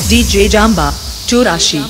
DJ Jamba 84।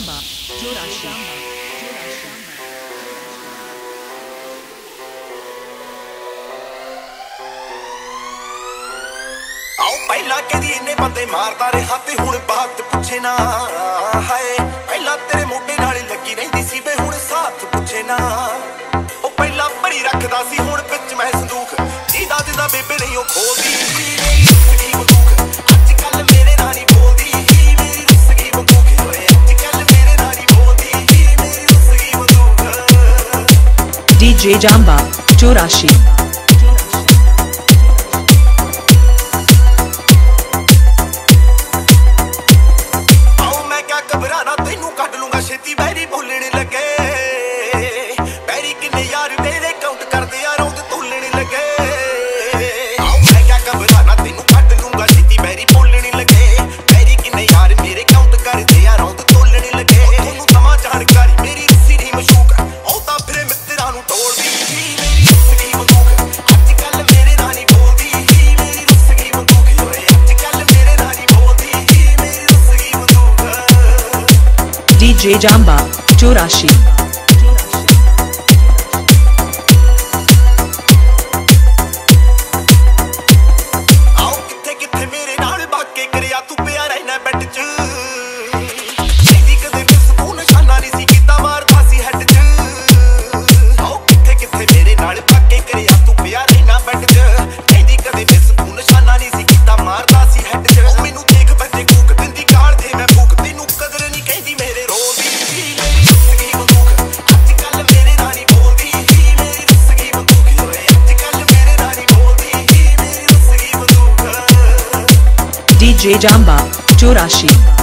पहला कदी इन्ने बंदे मारदा रहा ते हुण बात पुछे ना हाय पहला तेरे मोढे नाल लगी रहिंदी सी वे हुण साथ पुछे ना ओ पहला भरी रखदा सी हुण विच मैं संदूक जीदा जिदा बेबे नहीं ओ खोलदी मेरी रुसगी बंदूक अजकल मेरे नाल नहीं बोलदी मेरी रुसगी बंदूक ओए अजकल मेरे नाल नहीं बोलदी मेरी रुसगी बंदूक DJ Jamba 84। छेती बैरी बोलने लगे बैरी किन्ने यार मेरे काउंट कर दे यार रौंद तोलने लगे मैं क्या घबराना तेनू कट लूंगा छेती बैरी बोलने लगे बैरी किन्ने यार मेरे काउंट कर दे यार रौंद तोलने लगे तोनू तमा जानकारी मेरी रुसी नहीं मशूक औता फिरे मित्तरां नू तोड़दी मेरी रुसगी बंदूक अजकल मेरे नाल नहीं बोलदी मेरी रुसगी बंदूक ओए अजकल मेरे नाल नहीं बोलदी मेरी रुसगी बंदूक DJ Jamba 84। DJ Jamba 84।